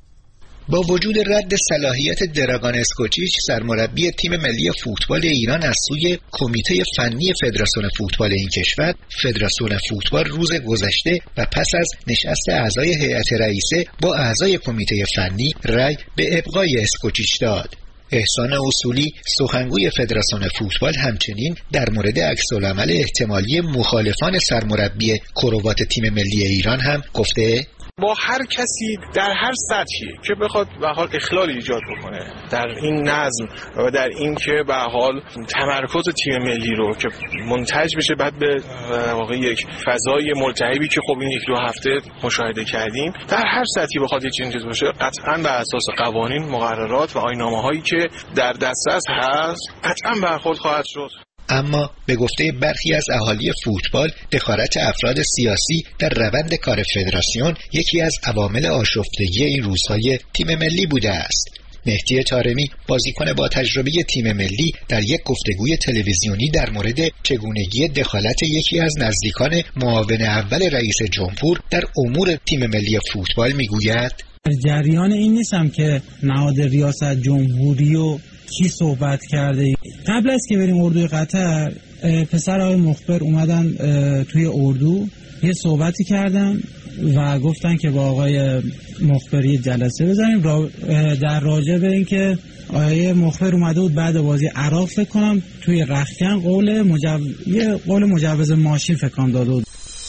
[SPEAKER 13] با وجود رد صلاحیت دراگان اسکوچیچ سرمربی تیم ملی فوتبال ایران از سوی کمیته فنی فدراسیون فوتبال این کشور، فدراسیون فوتبال روز گذشته و پس از نشست اعضای هیئت رئیسه با اعضای کمیته فنی رأی به ابقای اسکوچیچ داد. احسان اصولی سخنگوی فدراسیون فوتبال همچنین در مورد عکس‌العمل احتمالی مخالفان سرمربی کروات تیم ملی ایران هم گفته:
[SPEAKER 14] با هر کسی در هر سطحی که بخواد به حال اخلال ایجاد بکنه در این نظم و در این که به حال تمرکز تیم ملی رو که منتج بشه بعد به واقع یک فضای ملتهبی که خب این یک دو هفته مشاهده کردیم، در هر سطحی بخواد یه چنین چیز باشه، قطعاً بر اساس قوانین، مقررات و آیین‌نامه‌هایی که در دسترس هست قطعاً برخورد خواهد شد.
[SPEAKER 13] اما به گفته برخی از اهالی فوتبال، دخالت افراد سیاسی در روند کار فدراسیون یکی از عوامل آشفتگی این روزهای تیم ملی بوده است. مهدی طارمی، بازیکن با تجربه تیم ملی، در یک گفتگوی تلویزیونی در مورد چگونگی دخالت یکی از نزدیکان معاون اول رئیس جمهور در امور تیم ملی فوتبال میگوید:
[SPEAKER 15] در جریان این نیستم که نهاد ریاست جمهوری و کی صحبت کرده. قبل از که بریم اردوی قطر، پسر آقای مخبر اومدن توی اردو یه صحبتی کردن و گفتن که با آقای مخبری جلسه بزنیم در راجع به این که آقای مخبر اومده بود بعد بازی عراق فکر کنم توی رختکن قول مجو... یه قول مجوز ماشین فکر کنم داده بود.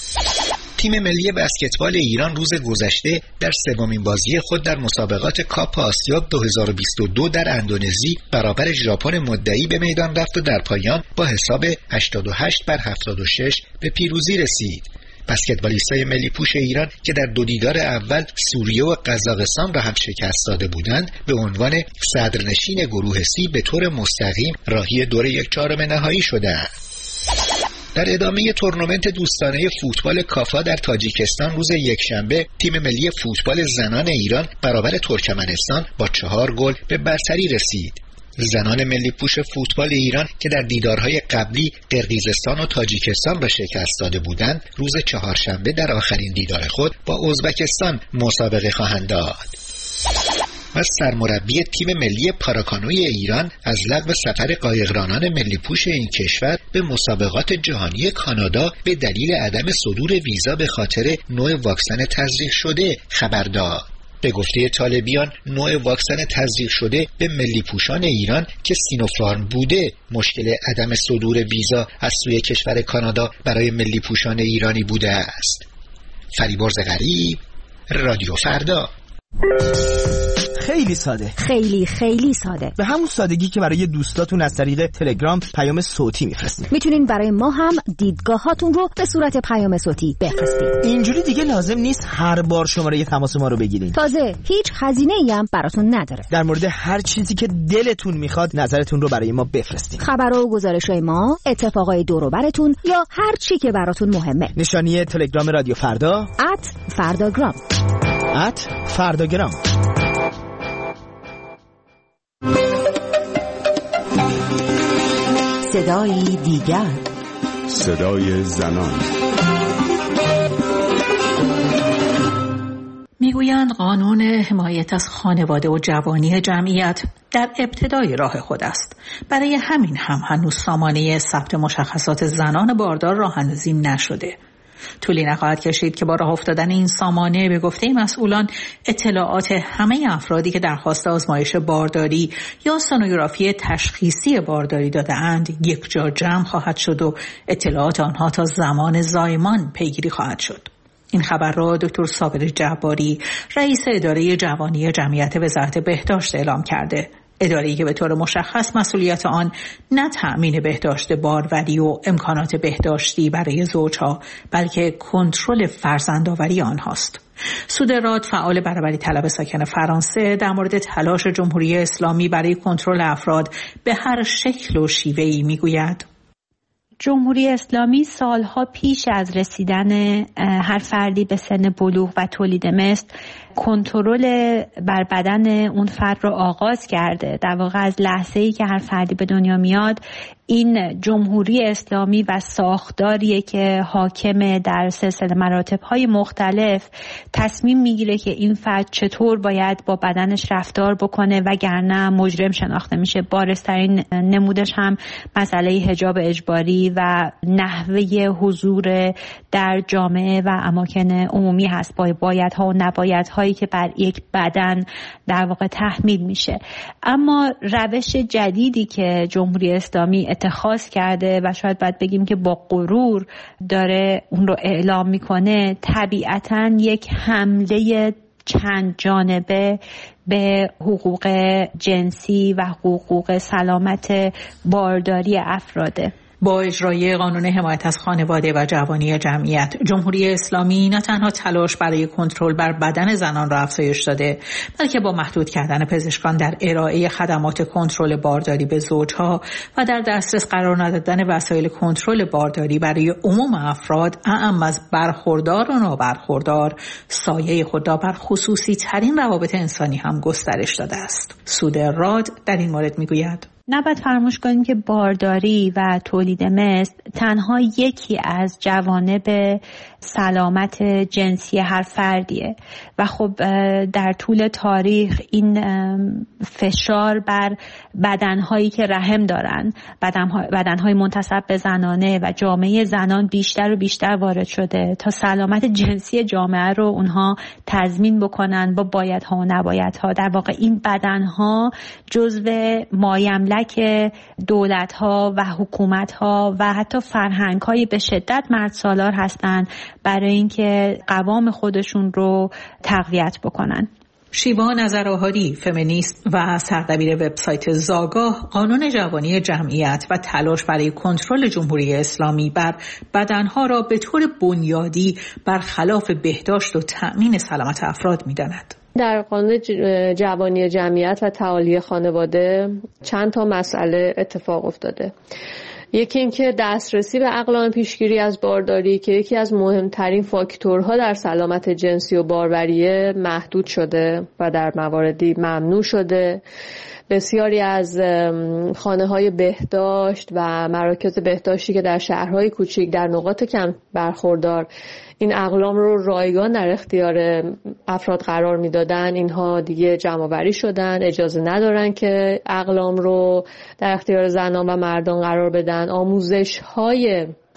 [SPEAKER 13] تیم ملی بسکتبال ایران روز گذشته در سومین بازی خود در مسابقات کاپ آسیا دو هزار و بیست و دو در اندونزی برابر ژاپن مدعی به میدان رفت و در پایان با حساب هشتاد و هشت بر هفتاد و شش به پیروزی رسید. بسکتبالیستای ملی پوش ایران که در دو دیدار اول سوریه و قزاقستان را هم شکست داده بودند، به عنوان صدرنشین گروه سی به طور مستقیم راهی دور یک چهارم نهایی شدند. در ادامه تورنمنت دوستانه فوتبال کافا در تاجیکستان روز یکشنبه، تیم ملی فوتبال زنان ایران برابر ترکمنستان با چهار گل به برتری رسید. زنان ملی پوش فوتبال ایران که در دیدارهای قبلی قرقیزستان و تاجیکستان را شکست داده بودند، روز چهارشنبه در آخرین دیدار خود با ازبکستان مسابقه خواهند داد. و سرمربی تیم ملی پاراکانوی ایران از لغو سفر قایقرانان ملی پوش این کشور به مسابقات جهانی کانادا به دلیل عدم صدور ویزا به خاطر نوع واکسن تزریق شده خبر داد. به گفته طالبیان نوع واکسن تزریق شده به ملی پوشان ایران که سینوفارم بوده مشکل عدم صدور ویزا از سوی کشور کانادا برای ملی پوشان ایرانی بوده است. فریبرز غریب، رادیو فردا.
[SPEAKER 16] خیلی ساده،
[SPEAKER 17] خیلی خیلی ساده،
[SPEAKER 16] به همون سادگی که برای دوستاتون از طریق تلگرام پیام صوتی میفرستید.
[SPEAKER 17] میتونین برای ما هم دیدگاهاتون رو به صورت پیام صوتی بفرستید.
[SPEAKER 16] اینجوری دیگه لازم نیست هر بار شماره تماس ما رو بگیرین.
[SPEAKER 17] تازه هیچ هزینه‌ای هم براتون نداره.
[SPEAKER 16] در مورد هر چیزی که دلتون میخواد نظرتون رو برای ما بفرستید.
[SPEAKER 17] خبرها و گزارش‌های ما، اتفاقای دور و برتون یا هر چی که براتون مهمه.
[SPEAKER 16] نشانی تلگرام رادیو فردا
[SPEAKER 17] ات فرداگرام
[SPEAKER 16] ات فرداگرام.
[SPEAKER 11] صدای دیگر،
[SPEAKER 18] صدای زنان.
[SPEAKER 19] میگویند قانون حمایت از خانواده و جوانی جمعیت در ابتدای راه خود است. برای همین هم هنوز سامانه ثبت مشخصات زنان باردار راه اندازی نشده. طولی نخواهد کشید که با راه افتادن این سامانه به گفته مسئولان اطلاعات همه افرادی که درخواست آزمایش بارداری یا سونوگرافی تشخیصی بارداری داده‌اند یک جا جمع خواهد شد و اطلاعات آنها تا زمان زایمان پیگیری خواهد شد. این خبر را دکتر صابر جباری رئیس اداره جوانی جمعیت وزارت بهداشت اعلام کرده. اداره‌ای که به طور مشخص مسئولیت آن نه تأمین بهداشت باروری و امکانات بهداشتی برای زوجها بلکه کنترل فرزندآوری آنهاست. سودراد فعال برابری طلب ساکن فرانسه در مورد تلاش جمهوری اسلامی برای کنترل افراد به هر شکل و شیوه‌ای میگوید:
[SPEAKER 20] جمهوری اسلامی سالها پیش از رسیدن هر فردی به سن بلوغ و تولید مثل کنترل بر بدن اون فرد رو آغاز کرده. در واقع از لحظه‌ای که هر فردی به دنیا میاد این جمهوری اسلامی و ساختاریه که حاکم در سلسله مراتب‌های مختلف تصمیم میگیره که این فرد چطور باید با بدنش رفتار بکنه وگرنه مجرم شناخته میشه. بارزترین نمودش هم مسئله حجاب اجباری و نحوه حضور در جامعه و اماکن عمومی هست، با بایدها و نبایدهایی که بر یک بدن در واقع تحمیل میشه. اما روش جدیدی که جمهوری اسلامی اتخاذ کرده و شاید باید بگیم که با غرور داره اون رو اعلام میکنه، طبیعتاً یک حمله چند جانبه به حقوق جنسی و حقوق سلامت بارداری افراده.
[SPEAKER 19] با اجرای قانون حمایت از خانواده و جوانی جمعیت، جمهوری اسلامی نه تنها تلاش برای کنترل بر بدن زنان را افزایش داده، بلکه با محدود کردن پزشکان در ارائه خدمات کنترل بارداری به زوجها و در دسترس قرار ندادن وسایل کنترل بارداری برای عموم افراد، اعم از برخوردار و نابرخوردار، سایه خود را بر خصوصی ترین روابط انسانی هم گسترش داده است. سودراد در این مورد میگوید:
[SPEAKER 20] نباید فراموش کنیم که بارداری و تولید مثل تنها یکی از جوانب سلامت جنسی هر فردیه و خب در طول تاریخ این فشار بر بدنهایی که رحم دارن، بدنهای منتسب به زنانه و جامعه زنان بیشتر و بیشتر وارد شده تا سلامت جنسی جامعه رو اونها تضمین بکنن با بایدها و نبایدها. در واقع این بدنها جزو مایملک دولت‌ها و حکومت‌ها و حتی فرهنگ‌های به شدت مردسالار هستند برای اینکه قوام خودشون رو تقویت بکنن.
[SPEAKER 19] شیوا نظرآهاری، فمینیست و سردبیر وبسایت زاگاه، قانون جوانی جمعیت و تلاش برای کنترل جمهوری اسلامی بر بدنها را به طور بنیادی برخلاف بهداشت و تأمین سلامت افراد می‌داند.
[SPEAKER 21] در قانون جوانی جمعیت و تعالی خانواده چند تا مسئله اتفاق افتاده. یکی این که دسترسی به اقلام پیشگیری از بارداری که یکی از مهمترین فاکتورها در سلامت جنسی و باروریه محدود شده و در مواردی ممنوع شده. بسیاری از خانه‌های بهداشت و مراکز بهداشتی که در شهرهای کوچیک در نقاط کم برخوردار این اقلام رو رایگان در اختیار افراد قرار میدادن، اینها دیگه جمع‌آوری شدن، اجازه ندارن که اقلام رو در اختیار زنان و مردان قرار بدن. آموزش‌های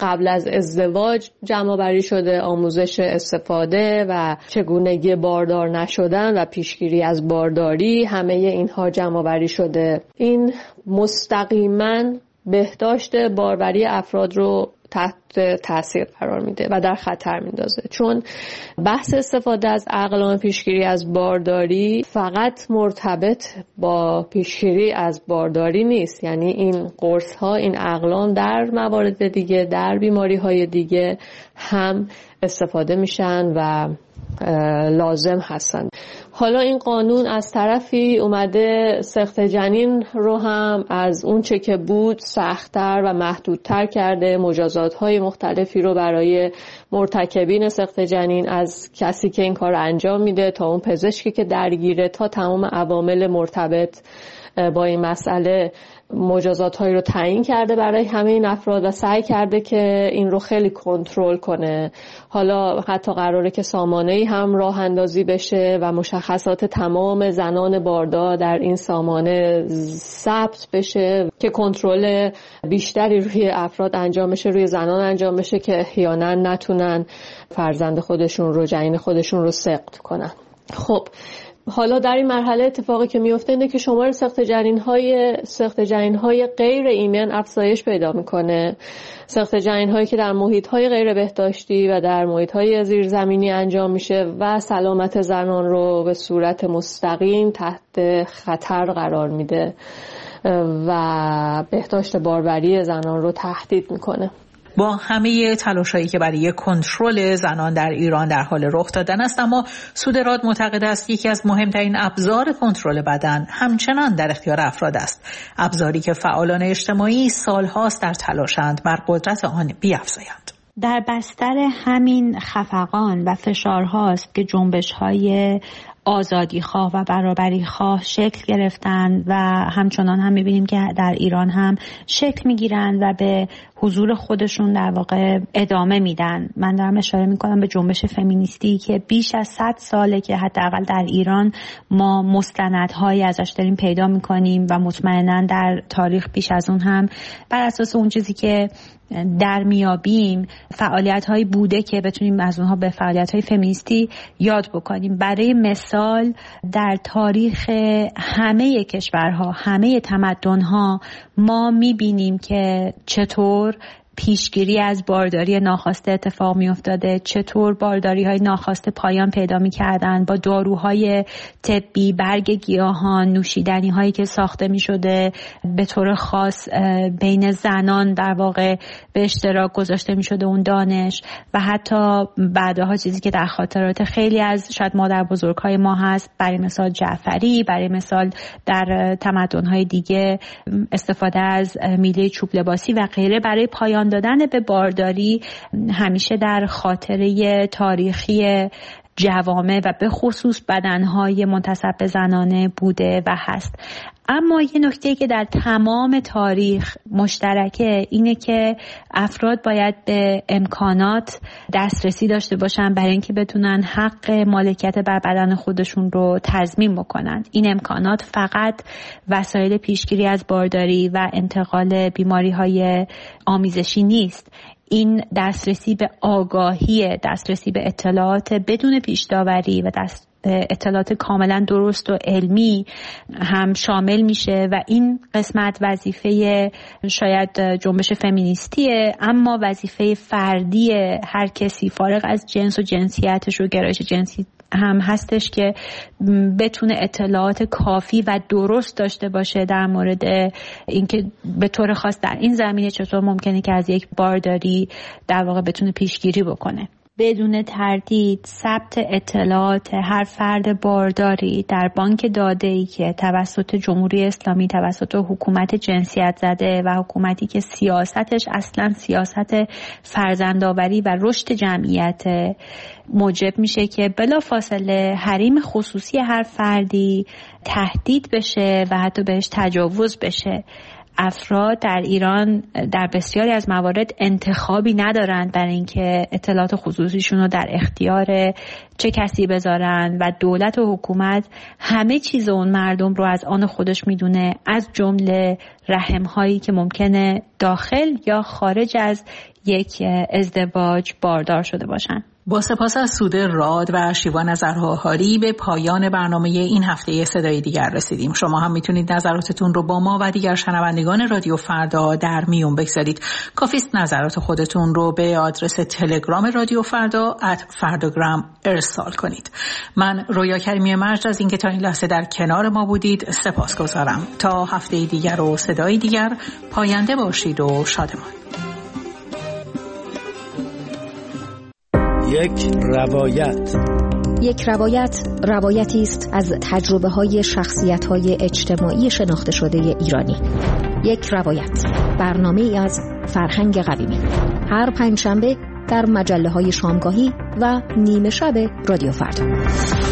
[SPEAKER 21] قبل از ازدواج جمع آوری شده، آموزش استفاده و چگونگی باردار نشدن و پیشگیری از بارداری، همه اینها جمع آوری شده. این مستقیما بهداشت باروری افراد رو تحت تاثیر قرار میده و در خطر میندازه، چون بحث استفاده از اقلام پیشگیری از بارداری فقط مرتبط با پیشگیری از بارداری نیست. یعنی این قرص ها، این اقلام در موارد دیگه، در بیماری های دیگه هم استفاده میشن و لازم هستن. حالا این قانون از طرفی اومده سقط جنین رو هم از اون چه که بود سخت‌تر و محدودتر کرده، مجازات‌های مختلفی رو برای مرتکبین سقط جنین، از کسی که این کار انجام میده تا اون پزشکی که درگیره، تا تمام عوامل مرتبط با این مسئله مجازات هایی رو تعیین کرده برای همه این افراد و سعی کرده که این رو خیلی کنترل کنه. حالا حتی قراره که سامانه‌ای هم راه اندازی بشه و مشخصات تمام زنان باردار در این سامانه ثبت بشه که کنترل بیشتری روی افراد انجام بشه، روی زنان انجام بشه که احیانا نتونن فرزند خودشون رو، جنین خودشون رو سقط کنن. خب حالا در این مرحله اتفاقی که میفته اینه که شمار سقط جنین‌های سقط جنین‌های غیر ایمن افزایش پیدا میکنه. سقط جنین‌هایی که در محیط‌های غیر بهداشتی و در محیط‌های زیرزمینی انجام میشه و سلامت زنان رو به صورت مستقیم تحت خطر قرار میده و بهداشت باروری زنان رو تهدید میکنه.
[SPEAKER 19] با همه تلاشایی که برای کنترل زنان در ایران در حال رخ دادن است، اما سودراد معتقد است یکی از مهمترین ابزار کنترل بدن همچنان در اختیار افراد است، ابزاری که فعالان اجتماعی سالهاست در تلاشند بر قدرت آن بیفزایند.
[SPEAKER 20] در بستر همین خفقان و فشارهاست که جنبش‌های آزادی خواه و برابری خواه شکل گرفتن و همچنان هم میبینیم که در ایران هم شکل میگیرن و به حضور خودشون در واقع ادامه میدن. من دارم اشاره میکنم به جنبش فمینیستی که بیش از صد ساله که حداقل در ایران ما مستندهایی ازش داریم پیدا میکنیم و مطمئنا در تاریخ بیش از اون هم بر اساس اون چیزی که در میابیم فعالیت هایی بوده که بتونیم از اونها به فعالیت های فمینیستی یاد بکنیم. برای مثال در تاریخ همه کشورها، همه تمدنها ما میبینیم که چطور پیشگیری از بارداری ناخواسته اتفاق می افتاده، چطور بارداری های ناخواسته پایان پیدا می کردن با داروهای طبی، برگ گیاهان، نوشیدنی هایی که ساخته می شده به طور خاص بین زنان در واقع به اشتراک گذاشته می شده اون دانش، و حتی بعدها چیزی که در خاطرات خیلی از شاید مادر بزرگ های ما هست، برای مثال جعفری، برای مثال در تمدن های دیگه استفاده از میله چوب لباسی و غیره، برای پایان دادن به بارداری همیشه در خاطره تاریخی جوامع و به خصوص بدنهای منتسب به زنانه بوده و هست. اما یه نکته که در تمام تاریخ مشترکه اینه که افراد باید به امکانات دسترسی داشته باشن برای اینکه بتونن حق مالکیت بر بدن خودشون رو تضمین بکنن. این امکانات فقط وسایل پیشگیری از بارداری و انتقال بیماری‌های آمیزشی نیست. این دسترسی به آگاهی، دسترسی به اطلاعات بدون پیش داوری و دست اطلاعات کاملا درست و علمی هم شامل میشه و این قسمت وظیفه شاید جنبش فمینیستیه، اما وظیفه فردی هر کسی فارغ از جنس و جنسیتش و گرایش جنسی هم هستش که بتونه اطلاعات کافی و درست داشته باشه در مورد اینکه به طور خاص در این زمینه چطور ممکنه که از یک بارداری در واقع بتونه پیشگیری بکنه. بدون تردید ثبت اطلاعات هر فرد بارداری در بانک داده‌ای که توسط جمهوری اسلامی، توسط حکومت جنسیت زده و حکومتی که سیاستش اصلا سیاست فرزندآوری و رشد جمعیت، موجب میشه که بلافاصله حریم خصوصی هر فردی تهدید بشه و حتی بهش تجاوز بشه. افراد در ایران در بسیاری از موارد انتخابی ندارند برای اینکه اطلاعات خصوصیشون رو در اختیار چه کسی بذارن و دولت و حکومت همه چیز اون مردم رو از آن خودش میدونه، از جمله رحم‌هایی که ممکنه داخل یا خارج از یک ازدواج باردار شده باشن.
[SPEAKER 19] با سپاس از سوده راد و شیوا نظرهاری به پایان برنامه این هفته صدای دیگر رسیدیم. شما هم میتونید نظراتتون رو با ما و دیگر شنوندگان رادیو فردا در میون بگذارید. کافیست نظرات خودتون رو به آدرس تلگرام رادیو فردا ات فرداگرام ارسال کنید. من رویا کریمی مرج از اینکه تا این لحظه در کنار ما بودید سپاسگزارم. تا هفته دیگر و صدای دیگر، پاینده باشید و شادمان.
[SPEAKER 10] یک روایت
[SPEAKER 17] یک روایت روایتی است از تجربه های شخصیت های اجتماعی شناخته شده ایرانی. یک روایت، برنامه از فرهنگ قویمی، هر پنجشنبه در مجله های شامگاهی و نیمه شب رادیو فردا.